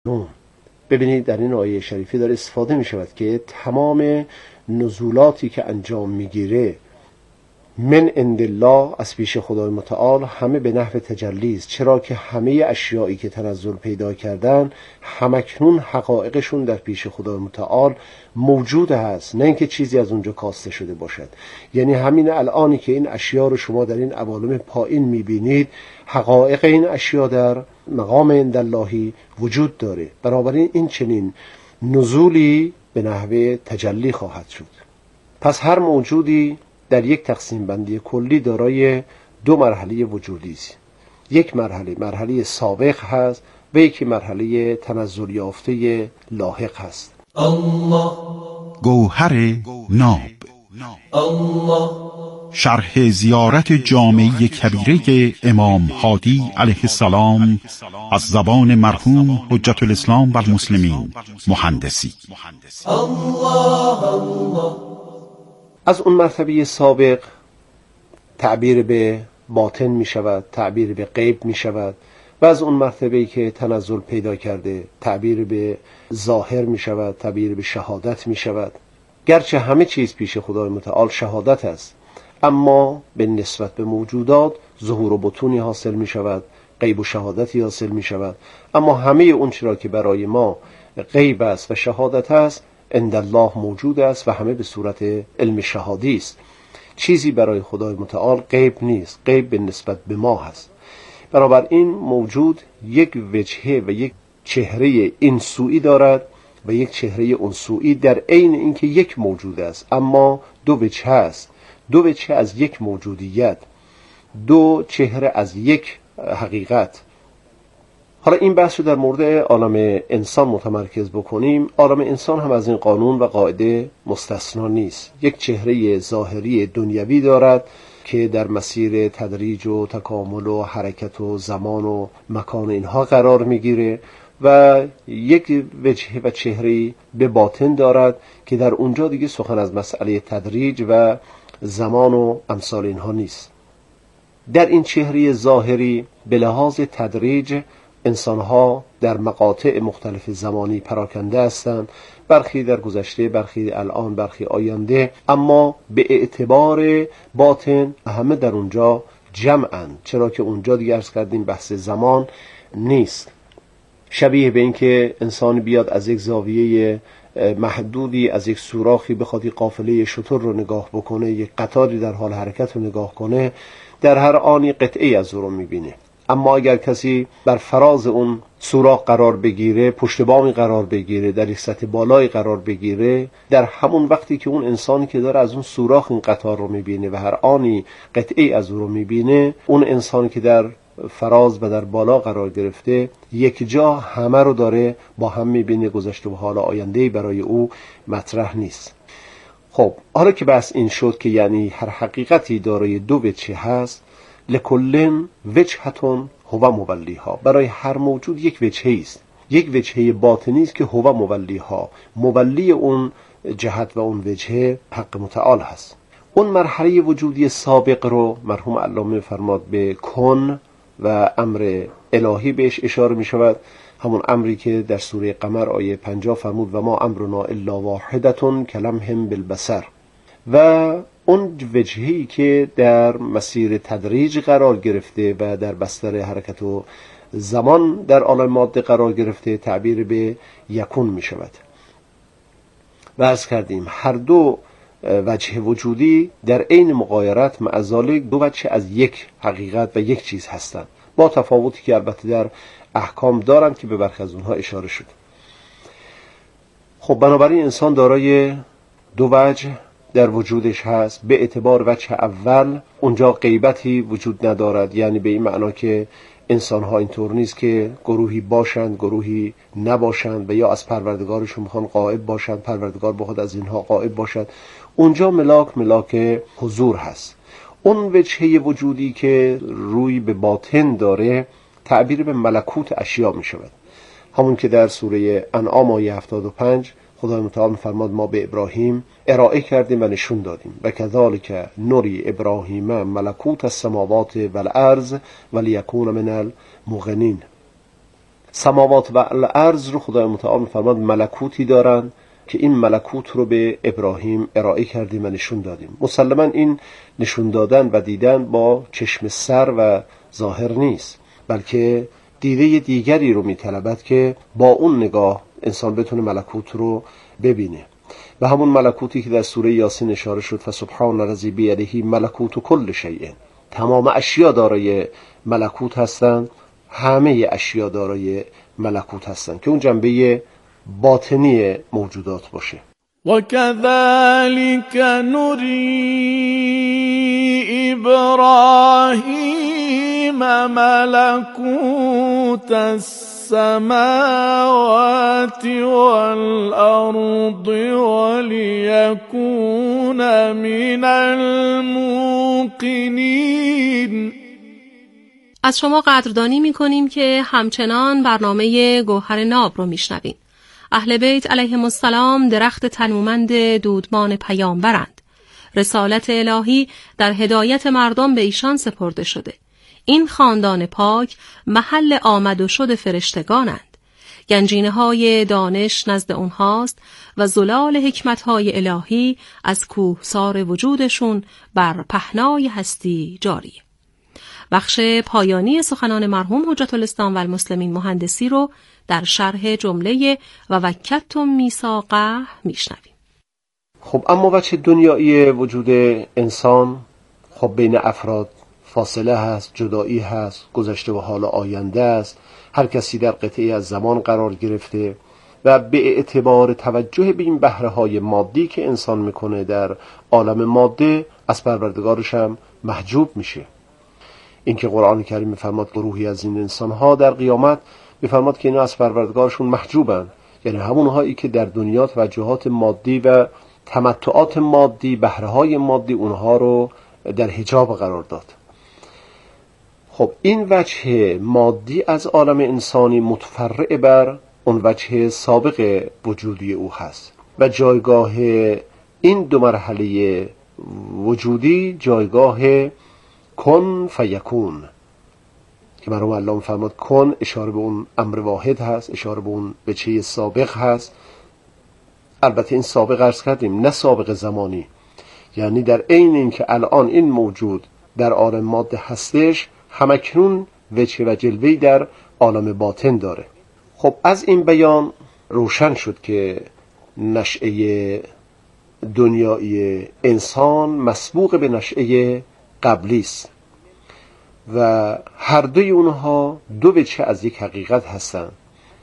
ببینید در این آیه شریفه داره استفاده می شود که تمام نزولاتی که انجام میگیره من عند الله از پیش خدای متعال همه به نحو تجلی است، چرا که همه اشیایی که تنزل پیدا کردن همکنون حقایقشون در پیش خدای متعال موجود هست، نه اینکه چیزی از اونجا کاسته شده باشد. یعنی همین الانی که این اشیا رو شما در این عوالم پایین میبینید، حقایق این اشیا در مقام عند اللهی وجود داره. بنابراین این چنین نزولی به نحو تجلی خواهد شد. پس هر موجودی در یک تقسیم بندی کلی دارای دو مرحله وجودی است. یک مرحله سابق هست و یکی مرحله تنزل یافته لاحق هست. الله گوهر ناب. الله شرح زیارت جامعه کبیره امام هادی علیه السلام از زبان مرحوم حجت الاسلام و المسلمین مهندسی. الله الله. از اون مرتبه سابق تعبیر به باطن می شود، تعبیر به غیب می شود، و از اون مرتبه‌ای که تنزل پیدا کرده تعبیر به ظاهر می شود، تعبیر به شهادت می شود. گرچه همه چیز پیش خدای متعال شهادت است، اما به نسبت به موجودات ظهور و بطونی حاصل می شود، غیب و شهادتی حاصل می شود. اما همه اون چرا که برای ما غیب است و شهادت است عند الله موجود است و همه به صورت علم شهادی است. چیزی برای خدای متعال غیب نیست، غیب به نسبت به ما هست. بنابراین موجود یک وجهه و یک چهره این سویی دارد و یک چهره اون سویی، در عین اینکه یک موجود است اما دو وجه است، دو وجه از یک موجودیت، دو چهره از یک حقیقت. حالا این بحث رو در مورد عالم انسان متمرکز بکنیم. عالم انسان هم از این قانون و قاعده مستثنا نیست. یک چهره ظاهری دنیوی دارد که در مسیر تدریج و تکامل و حرکت و زمان و مکان اینها قرار میگیره، و یک وجهه و چهره به باطن دارد که در اونجا دیگه سخن از مسئله تدریج و زمان و امثال اینها نیست. در این چهره ظاهری به لحاظ تدریج انسانها در مقاطع مختلف زمانی پراکنده هستند، برخی در گذشته، برخی الان، برخی آینده، اما به اعتبار باطن همه در اونجا جمعند، چرا که اونجا دیگه عرض کردیم بحث زمان نیست. شبیه به این که انسان بیاد از یک زاویه محدودی، از یک سوراخی بخواد یک قافله شتر رو نگاه بکنه، یک قطاری در حال حرکت رو نگاه کنه، در هر آنی قطعی از او رو میبینه. اما اگر کسی بر فراز اون سوراخ قرار بگیره، پشت بامی قرار بگیره، در یک سطح بالایی قرار بگیره، در همون وقتی که اون انسانی که داره از اون سوراخ این قطار رو میبینه و هر آنی قطعی از او رو میبینه، اون انسانی که در فراز و در بالا قرار گرفته یک جا همه رو داره با هم میبینه، گذشته و حال آینده‌ای برای او مطرح نیست. خب حالا که بحث این شد که یعنی هر حقیقتی دارای دو وجه هست، لکلن وجهتون هو مولیها، برای هر موجود یک وجهی است، یک وجهه باطنی است که هو مولیها، مولی اون جهت و اون وجهه حق متعال هست. اون مرحله وجودی سابق رو مرحوم علامه فرماد به کن و امر الهی بهش اشاره می شود، همون امری که در سوره قمر آیه 50 فرمود و ما امرنا الا واحدتون کلمهم بالبصر، و اون وجهی که در مسیر تدریج قرار گرفته و در بستر حرکت و زمان در عالم ماده قرار گرفته تعبیر به یکون می شود. و عرض کردیم هر دو وجه وجودی در عین مغایرت معذالک دو وجه از یک حقیقت و یک چیز هستند، با تفاوتی که البته در احکام دارند که به برخی از اونها اشاره شد. خب بنابراین انسان دارای دو وجه در وجودش هست. به اعتبار وجه اول اونجا غیبتی وجود ندارد، یعنی به این معنا که انسان ها اینطور نیست که گروهی باشند گروهی نباشند و یا از پروردگارشون میخوان غائب باشند پروردگار بخواد از اینها غائب باشد. اونجا ملاک حضور هست. اون وجهه وجودی که روی به باطن داره تعبیر به ملکوت اشیا می شود، همون که در سوره انعام آیه 75 خدای متعال فرماد ما به ابراهیم ارائه کردیم و نشون دادیم و کذالک نوری ابراهیم ملکوت السماوات والارض ولیکون من الموقنین. سماوات و الارض رو خدای متعال می‌فرماد ملکوتی دارن که این ملکوت رو به ابراهیم ارائه کردیم و نشون دادیم. مسلماً این نشون دادن و دیدن با چشم سر و ظاهر نیست، بلکه دیده دیگری رو میطلبد که با اون نگاه انسان بتونه ملکوت رو ببینه. و همون ملکوتی که در سوره یاسین اشاره شد، فسبحان الذی بیده ملکوت کل شیء، تمام اشیا دارای ملکوت هستند، همه اشیا دارای ملکوت هستند که اون جنبه باطنی موجودات باشه. وَكَذَلِكَ نُرِي إِبْرَاهِيمَ مَلَكُوتَ السَّمَاوَاتِ وَالْأَرْضِ وَلِيَكُونَ مِنَ الْمُوقِنِينَ. از شما قدردانی می‌کنیم که همچنان برنامه گوهر ناب رو میشنوید. اهل بیت علیهم السلام درخت تنومند دودمان پیامبرند. رسالت الهی در هدایت مردم به ایشان سپرده شده. این خاندان پاک محل آمد و شد فرشتگانند. گنجینه‌های دانش نزد اونهاست و زلال حکمت‌های الهی از کوهسار وجودشون بر پهنای هستی جاری. بخش پایانی سخنان مرحوم حجت الاسلام و المسلمین مهندسی رو در شرح جمله و وکدتم میثاقه میشنویم. خب اما وجه دنیایی وجود انسان، خب بین افراد فاصله هست، جدایی هست، گذشته و حال آینده است. هر کسی در قطعی از زمان قرار گرفته و به اعتبار توجه به این بهره‌های مادی که انسان میکنه در عالم ماده از پروردگارش هم محجوب میشه. اینکه قرآن کریم میفرماد گروهی از این انسان‌ها در قیامت میفرماد که اینا از پروردگارشون محجوبن، یعنی همونهایی که در دنیا توجهات مادی و تمتعات مادی، بهره‌های مادی اونها رو در حجاب قرار داد. خب این وجه مادی از عالم انسانی متفرع بر اون وجه سابق وجودی او هست و جایگاه این دو مرحله وجودی جایگاه کن فیکون که مرحوم الله فرمود کن اشاره به اون امر واحد هست، اشاره به اون وجه سابق هست. البته این سابق عرض کردیم نه سابق زمانی، یعنی در عین اینکه الان این موجود در عالم ماده هستش، همکنون وجه و جلوه‌ای در عالم باطن داره. خب از این بیان روشن شد که نشأه دنیایی انسان مسبوق به نشأه قبلی است و هر دوی اونها دو وجه از یک حقیقت هستند.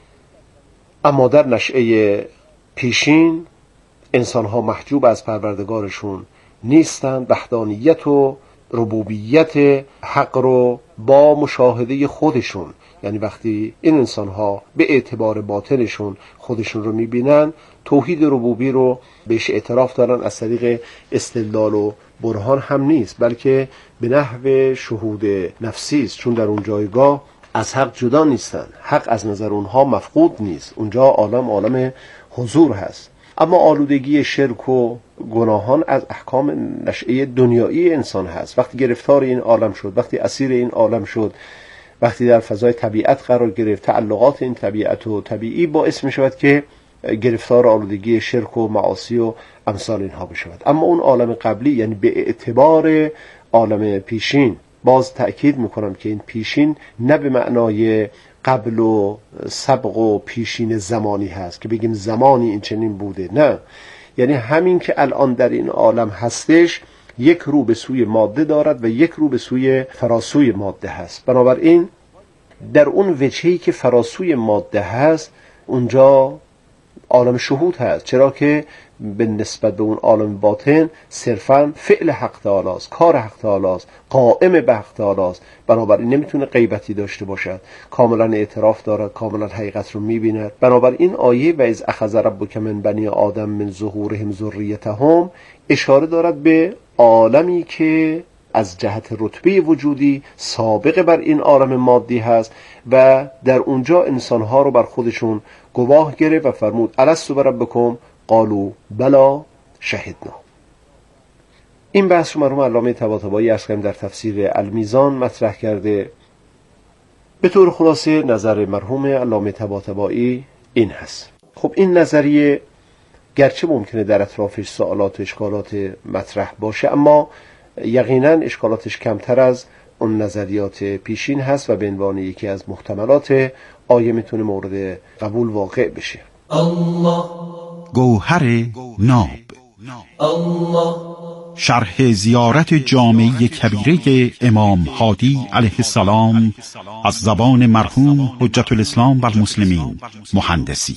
اما در نشأه پیشین انسان‌ها محجوب از پروردگارشون نیستند، وحدانیت و ربوبیت حق رو با مشاهده خودشون، یعنی وقتی این انسان‌ها به اعتبار باطنشون خودشون رو می‌بینن، توحید ربوبی رو بهش اعتراف دارن. از طریق استدلال و برهان هم نیست، بلکه به نحو شهود نفسی است، چون در اون جایگاه از حق جدا نیستن، حق از نظر اونها مفقود نیست، اونجا عالم حضور هست. اما آلودگی شرک و گناهان از احکام نشأه دنیایی انسان هست. وقتی گرفتار این عالم شد، وقتی اسیر این عالم شد، وقتی در فضای طبیعت قرار گرفت، تعلقات این طبیعت و طبیعی باعث می شود که گرفتار آلودگی شرک و معاصی و امثال اینها بشود. اما اون عالم قبلی، یعنی به اعتبار عالم پیشین، باز تأکید میکنم که این پیشین نه به معنای قبل و سبق و پیشین زمانی هست که بگیم زمانی این چنین بوده، نه، یعنی همین که الان در این عالم هستش یک رو به سوی ماده دارد و یک رو به سوی فراسوی ماده هست. بنابراین در اون وجهی که فراسوی ماده هست اونجا عالم شهود هست، چرا که به نسبت به اون عالم باطن صرفاً فعل حق تعالی است، کار حق تعالی است، قائم به حق تعالی است. بنابراین نمیتونه غیبتی داشته باشد، کاملا اعتراف دارد، کاملا حقیقت رو میبیند. بنابراین آیه و اذ اخذ ربک من بنی آدم من ظهورهم ذریتهم اشاره دارد به عالمی که از جهت رتبه وجودی سابق بر این عالم مادی هست و در اونجا انسانها رو بر خودشون گواه گرفت و فرمود الست بربکم قالوا بلا شهدنا. این بحث رو مرحوم علامه طباطبایی در تفسیر المیزان مطرح کرده به طور خلاصه نظر مرحوم علامه طباطبایی این هست. خب این نظریه گرچه ممکنه در اطرافش سوالات و اشکالات مطرح باشه، اما یقینا اشکالاتش کمتر از اون نظریات پیشین هست و به عنوان یکی از محتملات آیه میتونه مورد قبول واقع بشه. الله گوهر ناب، الله شرح زیارت جامعه کبیره امام هادی علیه السلام از زبان مرحوم حجت الاسلام و المسلمین مهندسی.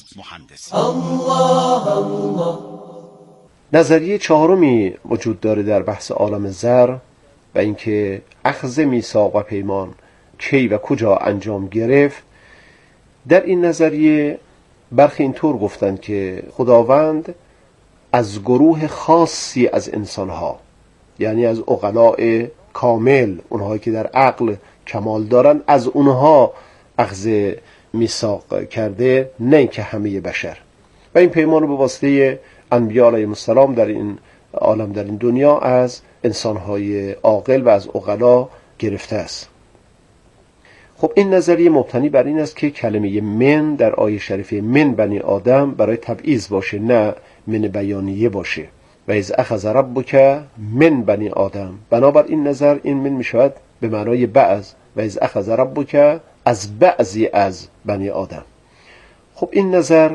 الله الله. نظریه چهارمی وجود داره در بحث عالم زر و اینکه اخذ میثاق و پیمان کی و کجا انجام گرفت. در این نظریه برخی اینطور گفتند که خداوند از گروه خاصی از انسانها، یعنی از عقلاء کامل، اونهایی که در عقل کمال دارن، از اونها اخذ میثاق کرده، نه اینکه همه بشر. و این پیمان رو به واسطه انبیاء علیهم السلام در این عالم، در این دنیا، از انسانهای عاقل و از عقلا گرفته است. خب این نظریه مبتنی بر این است که کلمه من در آیه شریفه من بنی آدم برای تبعیض باشه، نه من بیانیه باشه. و اذ اخذ ربک من بنی آدم، بنابر این نظر این من می شود به معنای بعض، و اذ اخذ ربک از بعضی از بنی آدم. خب این نظر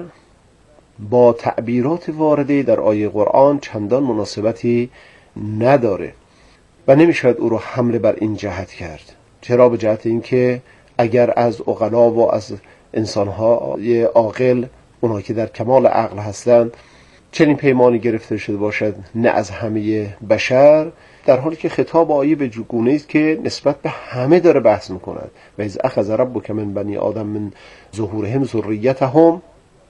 با تعبیرات وارده در آیه قرآن چندان مناسبتی نداره و نمی شود او رو حمله بر این جهت کرد. چرا؟ به جهت اینکه اگر از عقلا و از انسانهای عاقل، اونها که در کمال عقل هستند، چنین پیمانی گرفته شده باشد، نه از همه بشر، در حالی که خطاب آیه به گونه است که نسبت به همه داره بحث میکند. و اذ اخذ ربک من بنی آدم من ظهورهم ذریتهم،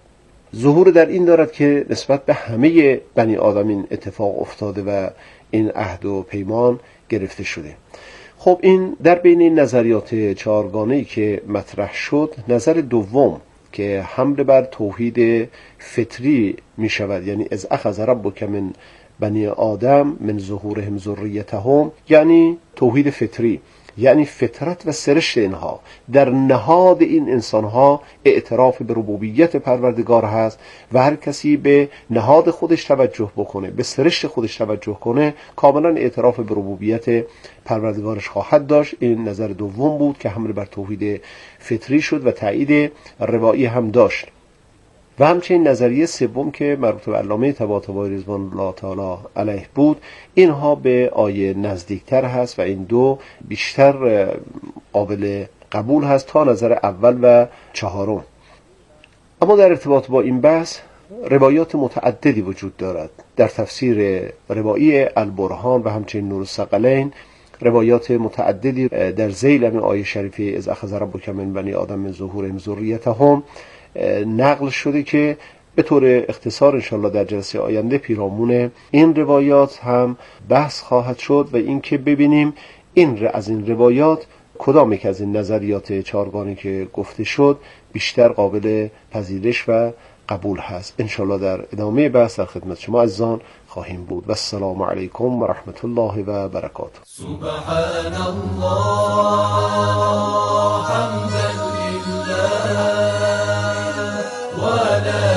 ظهور در این دارد که نسبت به همه بنی آدم این اتفاق افتاده و این عهد و پیمان گرفته شده. خب این در بین این نظریات چهارگانه‌ای که مطرح شد، نظر دوم که حمله بر توحید فطری می شود، یعنی از اخذ ربک من بنی آدم من ظهورهم ذریتهم، یعنی توحید فطری، یعنی فطرت و سرشت اینها. در نهاد این انسانها اعتراف به ربوبیت پروردگار هست و هر کسی به نهاد خودش توجه بکنه، به سرشت خودش توجه کنه، کاملا اعتراف به ربوبیت پروردگارش خواهد داشت. این نظر دوم بود که حمله بر توحید فطری شد و تایید روایی هم داشت. و همچنین نظریه سوم که مربوط به علامه طباطبایی رضوان الله تعالی علیه بود، اینها به آیه نزدیکتر هست و این دو بیشتر قابل قبول هست تا نظر اول و چهارم. اما در ارتباط با این بحث روایات متعددی وجود دارد. در تفسیر روایی البرهان و همچنین نور الثقلین روایات متعددی در ذیل همین آیه شریفه از اخذ ربک من بنی آدم من ظهورهم ذریتهم نقل شده که به طور اختصار انشاءالله در جلسه آینده پیرامون این روایات هم بحث خواهد شد و اینکه ببینیم از این روایات کدام یک از این نظریات چهارگانه که گفته شد بیشتر قابل پذیرش و قبول هست. انشاءالله در ادامه بحث در خدمت شما عزیزان خواهیم بود. و السلام علیکم و رحمت الله و برکاته. سبحان الله حمدا لله ولا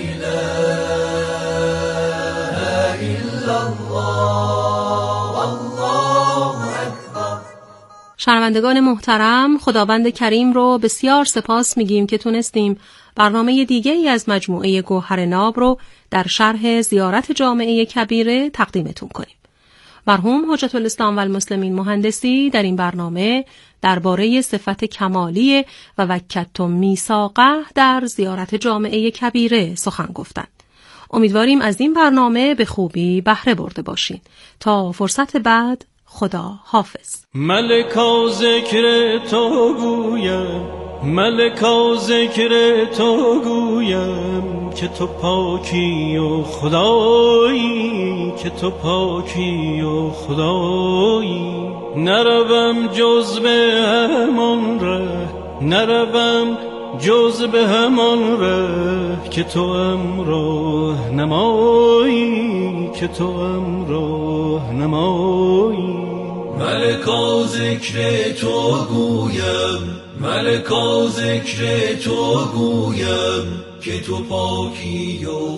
إله إلا الله والله أكبر. شنوندگان محترم، خداوند کریم رو بسیار سپاس میگیم که تونستیم برنامه دیگه‌ای از مجموعه گوهر ناب رو در شرح زیارت جامعه کبیره تقدیمتون کنیم. مرحوم حجت الاسلام و المسلمین مهندسی در این برنامه درباره صفت کمالی و وکتم میثاقه در زیارت جامعه کبیره سخن گفتند. امیدواریم از این برنامه به خوبی بهره برده باشین. تا فرصت بعد، خدا حافظ. ملکا ذکر تو گویم، ملکا ذکر تو گویم که تو پاکی و خدایی، که تو پاکی و خدایی. نروم جز به همان ره، نروم جز به همان ره که تو امراه نمایی، که تو امراه نمایی. ملکا ذکر تو گویم، ملکا ذکر تو گویم که تو پاکی و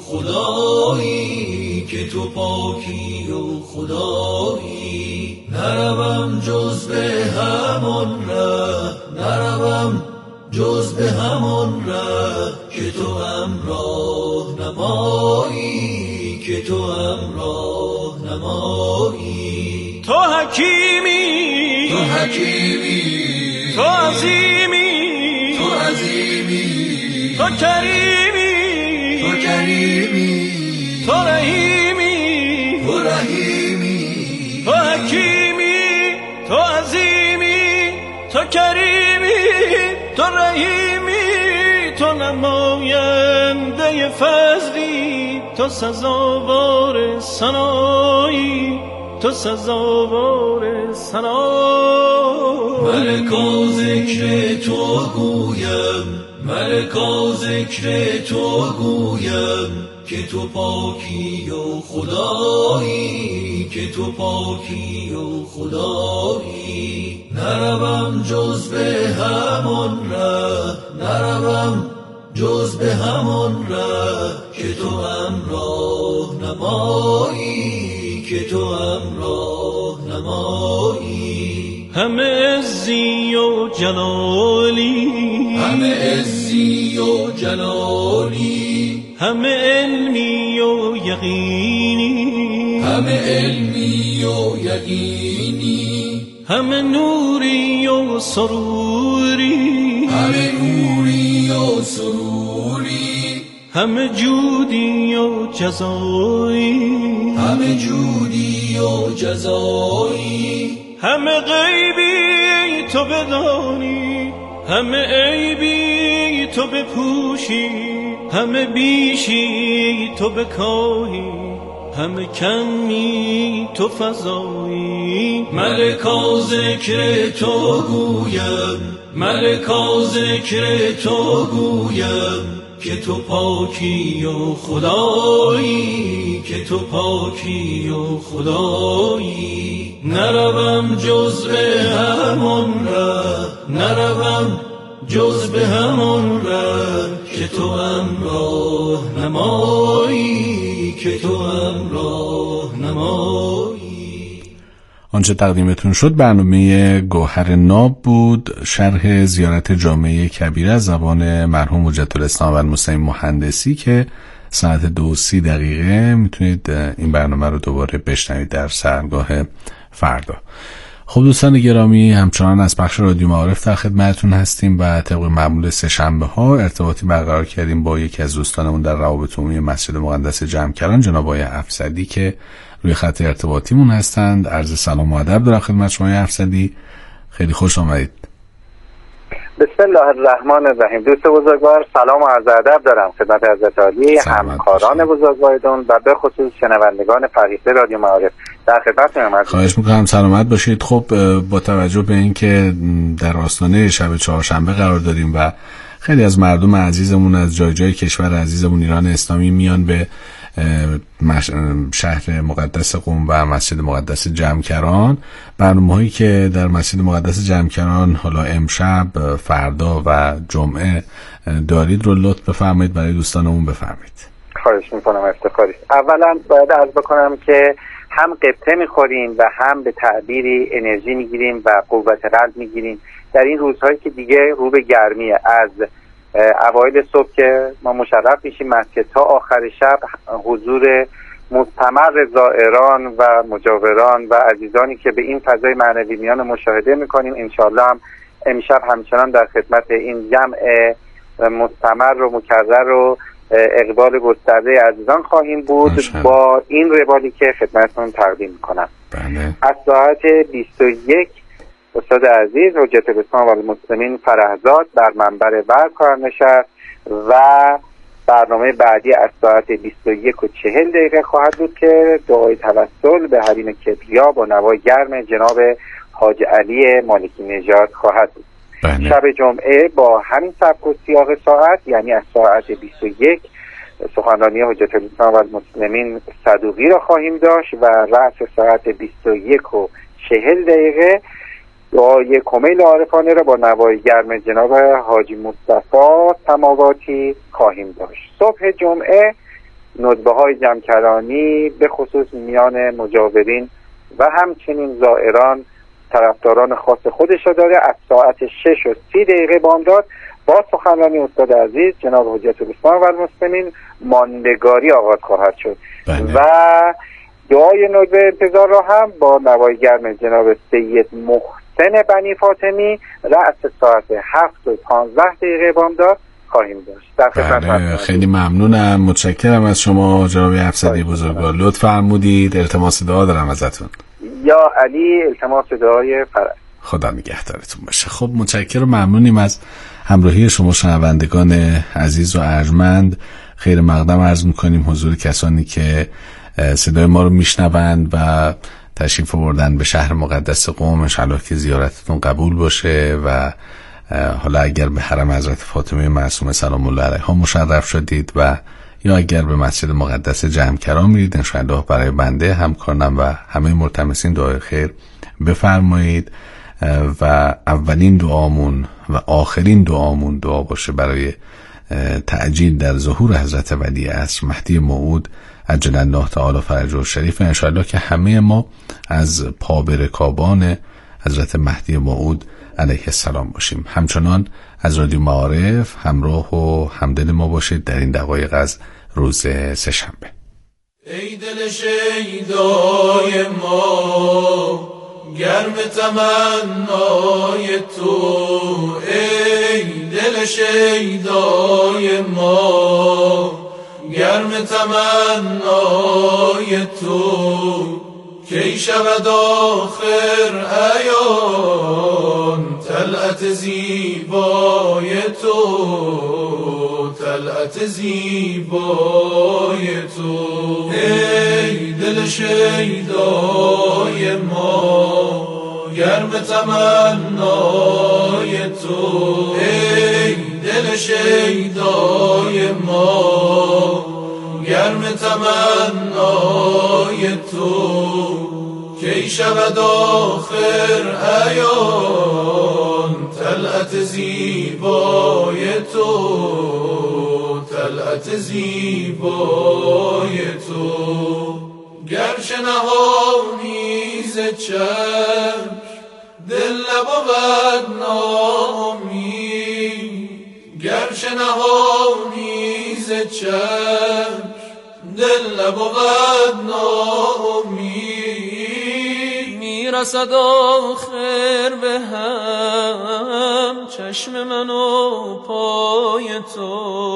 خدایی، که تو پاکی و خدایی. نروم جز به همون ره، نروم جز به همون ره که تو همراه نمایی، که تو همراه نمایی. تو حکیمی، تو حکیمی، تو عظیمی، تو عظیمی، تو کریمی، تو کریمی، تو رحیمی، تو رحیمی. تو حکیمی، تو عظیمی، تو کریمی، تو رحیمی، تو نماینده فضلی، تو سزاوار ثنایی، تو سزاوار ثنایی. ملکا ذکر تو گویم، ملکا ذکر تو گویم که تو پاکی و خدایی، که تو پاکی و خدایی. نروم جز به همون ره، نروم جز به همون ره که تو همراه نمایی، که تو همراه نمایی. همه عزی و جلالی، همه عزی و جلالی، همه علمی و یقینی، همه علمی و یقینی. همه نوری و سروری، همه نوری و سروری. همه جودی و جزایی، همه جودی و جزایی. همه غیبی تو بدانی، همه عیبی تو بپوشی، همه بیشی تو بکاهی، همه کمی تو فضایی. ملکا ذکر تو گویم، ملکا ذکر تو گویم که تو پاکی و خدایی، که تو پاکی و خدایی. نروم جز به همون ره، نروم جز به همون ره که تو همراه نمایی، که تو همراه نمایی. آنچه تقدیمتون شد برنامه گوهر ناب بود، شرح زیارت جامعه کبیره از زبان مرحوم حجت الاسلام و المسلمین مهندسی که ساعت 2:30 میتونید این برنامه رو دوباره بشنوید در سحرگاه فردا. خب دوستان گرامی، همچنان از بخش رادیو معارف در خدمتتون هستیم و طبق معمول سه‌شنبه ها ارتباطی برقرار کردیم با یکی از دوستانمون در روابط عمومی مسجد مقدس جمکران، جناب آقای افسدی که روی خط ارتباطیمون هستند. عرض سلام و ادب دارم خدمت شما آقای افسدی، خیلی خوش آمدید. بسم الله الرحمن الرحیم. دوست بزرگوار، سلام و عرض ادب دارم خدمت حضرت عالی، همکاران بزرگوارتون و به خصوص شنوندگان فریضه رادیو معارف. در خدمتتونم. خواهش میکنم، سلامت باشید. خب با توجه به اینکه در آستانه شب چهارشنبه قرار داریم و خیلی از مردم عزیزمون از جای جای کشور عزیزمون ایران اسلامی میان به شهر مقدس قم و مسجد مقدس جمکران، برنامه‌هایی که در مسجد مقدس جمکران حالا امشب، فردا و جمعه دارید رو لطف بفرمایید برای دوستانمون بفرمایید. خواهش میکنم، افتخاری. اولا باید عرض بکنم که هم قبطه میخوریم و هم به تعبیری انرژی میگیریم و قوت قلب میگیریم در این روزهایی که دیگه رو به گرمیه. از اوایل صبح که ما مشرف میشیم مسجد تا آخر شب حضور مستمر زائران و مجاوران و عزیزانی که به این فضای معنوی میان مشاهده میکنیم. انشالله هم امشب همچنان در خدمت این جمع مستمر و مکرر و اقبال گسترده عزیزان خواهیم بود با این روالی که خدمتتون تقدیم میکنم. از ساعت 21 استاد عزیز حجت الاسلام و المسلمین فرهزاد بر منبر وعظ خواهد نشست و برنامه بعدی از ساعت 21:40 خواهد بود که دعای توسل به حریم کبریا با نوای گرم جناب حاج علی مالکی نژاد خواهد بود. شب جمعه با همین سبک و سیاق ساعت، یعنی از ساعت 21 سخنرانی حجت الاسلام و المسلمین صدوقی را خواهیم داشت و رأس ساعت 21:40 دعای کمیل عارفانه را با نوای گرم جناب حاجی مصطفی سماواتی خواهیم داشت. صبح جمعه ندبه های جمکرانی به خصوص میان مجاورین و همچنین زائران طرفداران خاص خودش را داره. از ساعت 6:30 بامداد با سخنرانی استاد عزیز جناب حجت الاسلام و المسلمین ماندگاری آغاز خواهد شد و دعای ندبه انتظار را هم با نوای گرم جناب سید محسن بنی فاطمی رأس ساعت 7:15 بامداد خواهیم داشت. بله، خیلی ممنونم، متشکرم از شما جناب افسری بزرگوار. لطف فرمودید. التماس دعا دارم ازتون. یا علی، التماس دعای فرج. خدا نگهدارتون باشه. خب متشکرم و ممنونیم از همراهی شما شنوندگان عزیز و ارجمند. خیر مقدم عرض میکنیم حضور کسانی که صدای ما رو میشنوند و تشریف آوردن به شهر مقدس قم. انشاءالله که زیارتتون قبول باشه و حالا اگر به حرم حضرت فاطمه معصومه سلام الله علیها مشرف شدید و یا اگر به مسجد مقدس جمکران میرید، انشاءالله برای بنده، همکارانم و همه ملتمسین دعای خیر بفرمایید و اولین دعامون و آخرین دعامون دعا باشه برای تعجیل در ظهور حضرت ولی عصر مهدی موعود عجل الله تعالی فرجه الشریف. انشاءالله که همه ما از پابرکابان حضرت مهدی موعود علیه السلام باشیم. همچنان از رادیو معارف همراه و همدل ما باشید در این دقایق از روز سه‌شنبه. ای دل شیدای ما گرم تمنای تو، ای دل شیدای ما گرم تمنای تو، کی شود آخر عیان طلعت زیبای تو، طلعت زیبای تو. ای دل شیدای ما گرم تمنای تو، ای دل شیدای ما گرم تمنای تو، کی شود آخر عیان طلعت زیبای تو، طلعت زیبای تو. گرچه نهانی ز چشم دل نبود ناامید، گرچه نهانی ز چشم دل نبود ناامید، میرسد آخر به هم چشم من و پای تو،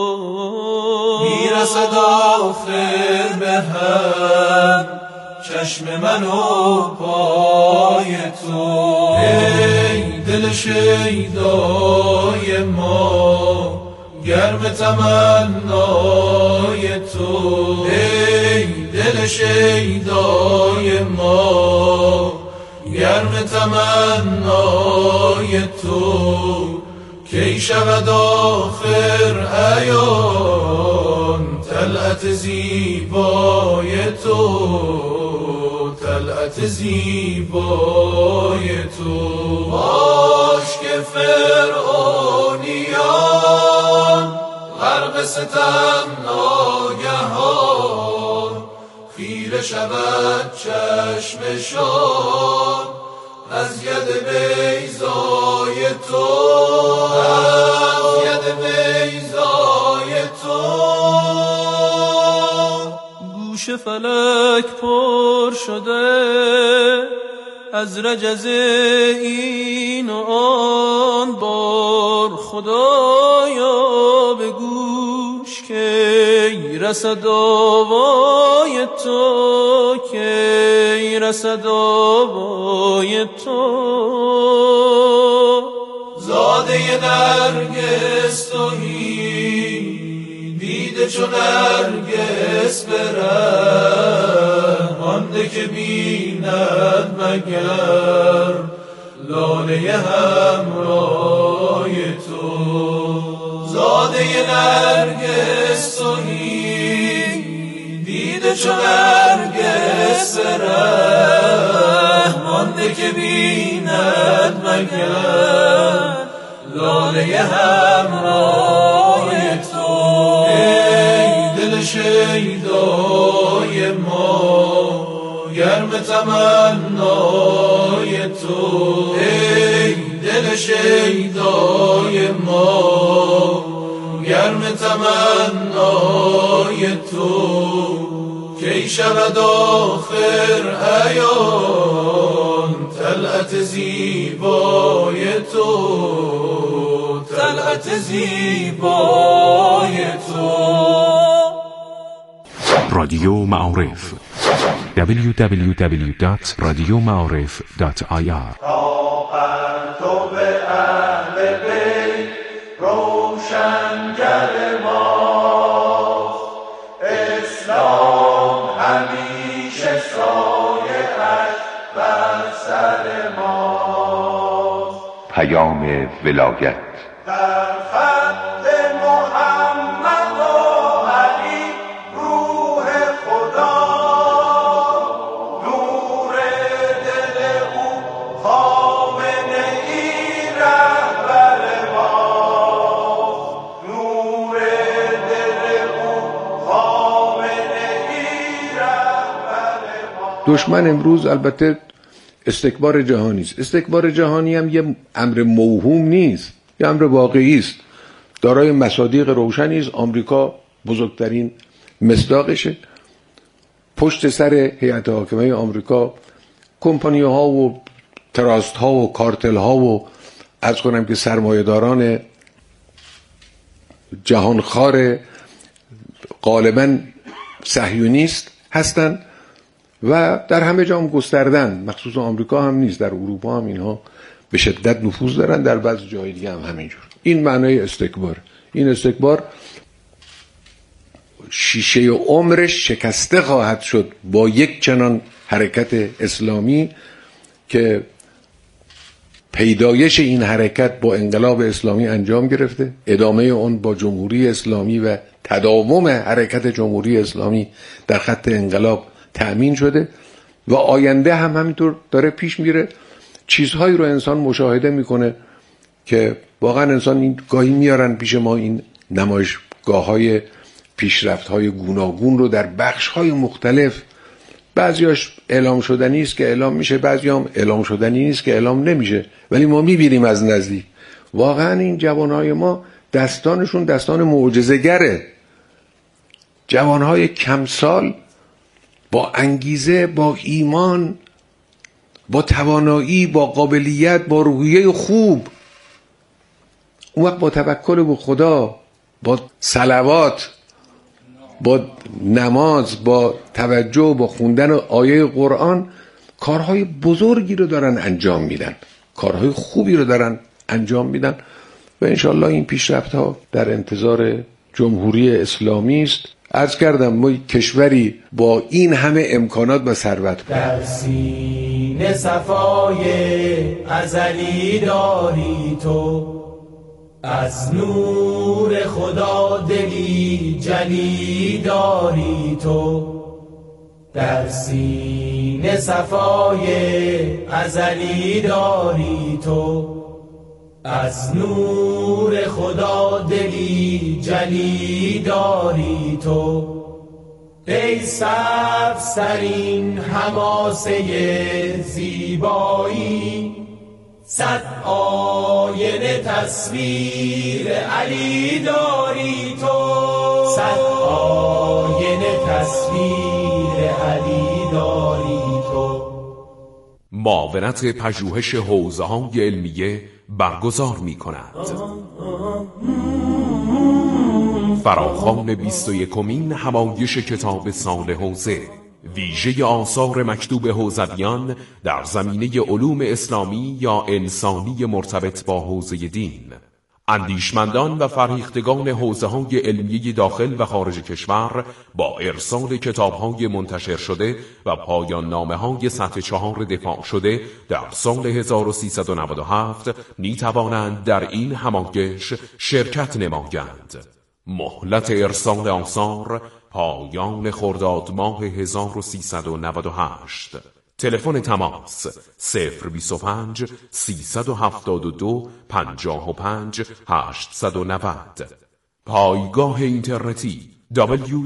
میرسد آخر به هم چشم من و پای تو. ای دل شیدای ما گرم تمنای تو، ای دل شیدای ما گرم تمنای تو، کی شود آخر عیان طلعت زیبای تو، طلعت زیبای تو. باش که فرعونیان غرق ستم ناگهان، خیره شود چشمشان از ید بیضای تو، از ید بیضای تو. گوش فلک پر شده از رجز این و آن بار، خدایا به گوش کی رسد آوای تو، کی رسد آوای تو. زاده نرگس تویی دیده چون نرگس بره، مانده که بیند مگر لاله همراه تو. زاده نرگس تویی دیده چون نرگس بره، مانده مرد که بیند مگر لاله همراه تو. ای دل شیدای ما گرم تمنای تو. ای دل شیدای ما گرم تمنای تو. کی شود آخر عیان طلعت زیبای تو، طلعت زیبای تو. رادیو معارف www.radiomaarif.ir روشنگر ماست اسلام، همیشه سایه‌اش بر سر ماست. پیام ولایت در خط محمد و علی روح خدا، نور دل او خامنه ای رهبر ماست. نور دل او خامنه ای رهبر ماست. دشمن امروز البته استکبار جهانی است. استکبار جهانی هم یه امر موهوم نیست، یه امر واقعی است، دارای مصادیق روشنی است. آمریکا بزرگترین مصداقشه. پشت سر هیئت حاکمه آمریکا کمپانی ها و تراست ها و کارتل ها و عرض کنم که سرمایه‌داران جهانخوار غالبا صهیونیست هستند و در همه جا هم گستردن. مخصوص آمریکا هم نیست، در اروپا هم اینها به شدت نفوذ دارن، در بعض جای دیگه هم همینجور. این معنای استکبار. این استکبار شیشه عمرش شکسته خواهد شد با یک چنان حرکت اسلامی که پیدایش این حرکت با انقلاب اسلامی انجام گرفته، ادامه اون با جمهوری اسلامی و تداوم حرکت جمهوری اسلامی در خط انقلاب تأمین شده و آینده هم همینطور داره پیش میره. چیزهایی رو انسان مشاهده میکنه که واقعا انسان این گاهی میارن پیش ما این نمایشگاه‌های پیشرفت‌های گوناگون رو در بخش‌های مختلف. بعضیاش اعلام شدنی است که اعلام میشه، بعضیام اعلام شدنی نیست که اعلام نمیشه، ولی ما میبینیم از نزدیک. واقعا این جوانهای ما دستانشون دستان معجزه‌گره. جوانهای کم سال با انگیزه، با ایمان، با توانایی، با قابلیت، با روحیه خوب، اون وقت با توکل به خدا، با صلوات، با نماز، با توجه، با خوندن آیه قرآن کارهای بزرگی رو دارن انجام میدن، کارهای خوبی رو دارن انجام میدن و انشالله این پیشرفت ها در انتظار جمهوری اسلامی است. عرض کردم ما کشوری با این همه امکانات و ثروت در سینه صفای ازلی داری تو، از نور خدا دلی جلی داری تو. در سینه صفای ازلی داری تو، از نور خدا دلی جلی داری تو. ای سرسرین حماسه زیبایی، صد آینه تصویر علی داری تو، صد آینه تصویر علی داری تو. معاونت پژوهش حوزه‌های علمیه برگزار می‌کند. فراخوان 21مین همایش کتاب سال حوزه، ویژه آثار مکتوب حوزویان در زمینه علوم اسلامی یا انسانی مرتبط با حوزه دین. اندیشمندان و فرهیختگان حوزه‌های علمی داخل و خارج کشور با ارسال کتاب‌های منتشر شده و پایان نامه‌های سطح 4 دفاع شده در سال 1397 می‌توانند در این همایش شرکت نمایند. مهلت ارسال آثار پایان خرداد ماه 1398. تلفن تماس 025 372 55 890. پایگاه اینترنتی